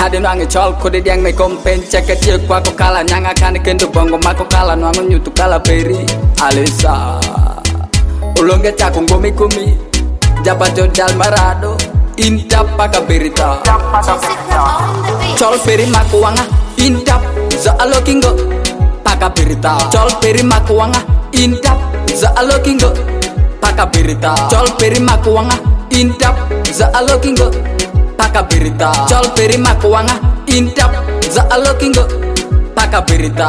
Kadi nangi chol kode diang me kompen cek dia kwa ko kala nyanga kan kendo bongo mako kala nango nyutu kala peri Alisa ulonge chako ngomi kumi jabato dal marado intap paka berita chol peri makuanga intap za alokingo paka berita chol peri makuanga intap za alokingo paka berita chol peri makuanga intap za alokingo paka berita chol peri makuanga intap za alokingo paka berita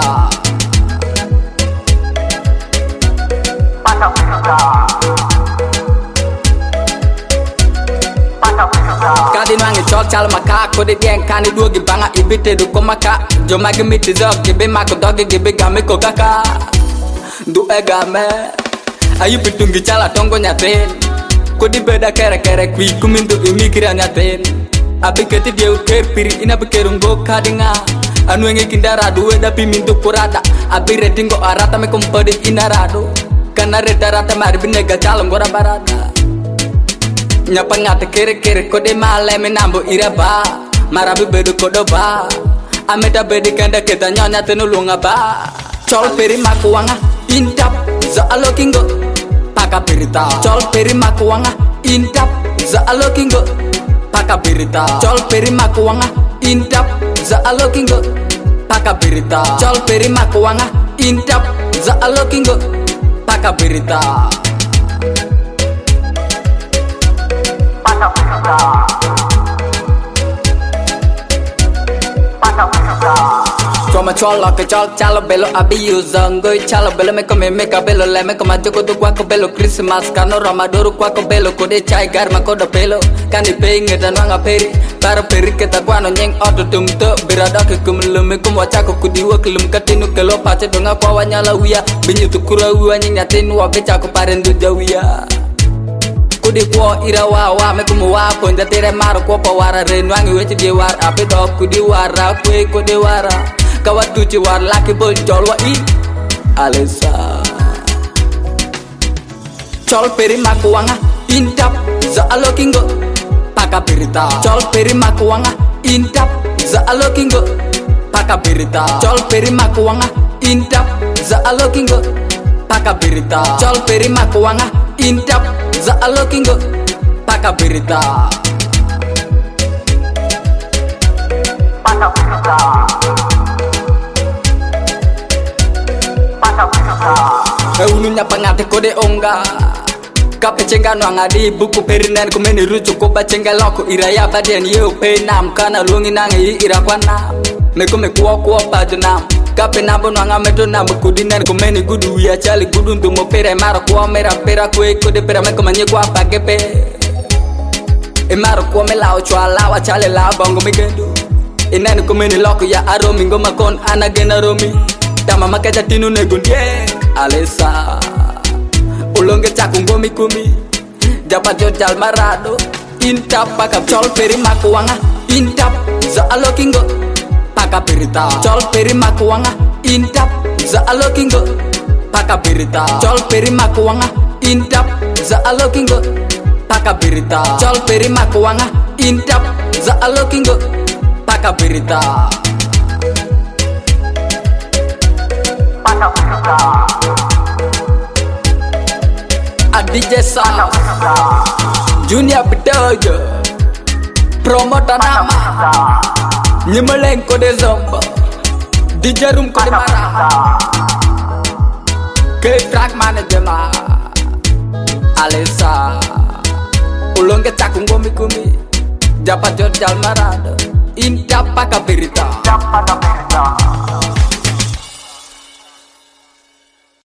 paka berita Kadi nangi chol chal maka kode dieng kani duogi banga ibite du komaka joma gemiti zog gibe mako dogi gibe game ko kaka du egame ayu pitungi chala tongo nyaten kodi beda kere kere kui kumindu imikira nyaten abiketi dia ker piri ina bikerungo kadinga anu ngi kindara duwe dapi mindu kurada abire tingo arata me kompode inarado kana reta rata mari binega chalo ngora barada Nyapa ngate kere kere kode male menambo iraba marabi bedu kodo ba ameta bedi kanda kita nyonya tenulunga ba chol peri makuanga intap za alokingo paka berita chol peri makuanga intap za alokingo paka berita chol peri makuanga intap za alokingo paka berita chol peri makuanga intap za alokingo paka berita Choma chola ke chol chalo belo abiyu zangoy chalo belo me come me cabello le me come joko do kwa ko belo Christmas kano ramadoro kwa ko belo kode chai garma kodo belo kani penge tanwanga peri para peri kita kwano nyeng odo tumto birada ke kumlum me kum wacha ko kudiwa kelum katinu kelo pace donga kwa wanyala wiya binyu tukura wiya nyeng nyatin wa becha ko parendu jawiya Kudi kwa ira wa me kumu wa ponja tere maro kwa pawara renwangi wechi di war ape do kudi wara kwe kudi wara kawatuchi war laki bol chol wa i Alisa chol peri makuanga intap za alokingo paka berita chol peri makuanga intap za alokingo paka berita chol peri makuanga intap za alokingo paka berita chol peri makuanga intap za alokingo paka berita paka berita paka berita ulunya pangate kode onga kapecenga nwangadi buku perinen kumeni rucu ko bacenga loko iraya badian yeu pe nam kana lungi nangi irakwana mekume kuwa pajunam kape nabo nwanga meto nam kudinen kumeni gudu ya chali gudu ndumo pere mara kuwa mera pera kwe kode pera mekomanye kwa pagepe mara kuwa melao chwa lawa chale la bongo migendu inani kumeni loko ya aromi ngoma kon anagena romi tama makeja tinu negundie Alisa ulonge chaku ngomi kumi jabato jal marado intap paka chol peri makuanga intap za alokingo paka berita chol peri makuanga intap za alokingo paka berita chol peri makuanga intap za alokingo paka berita chol peri makuanga intap za alokingo paka berita paka berita DJ Sala Junior Bedoyo Promoter nama Nyemeleng kode zombo DJ Room kode marah Ke-track manager ma Alisa ulong ke cakung gomi kumi dapat jodjal marado intap paka berita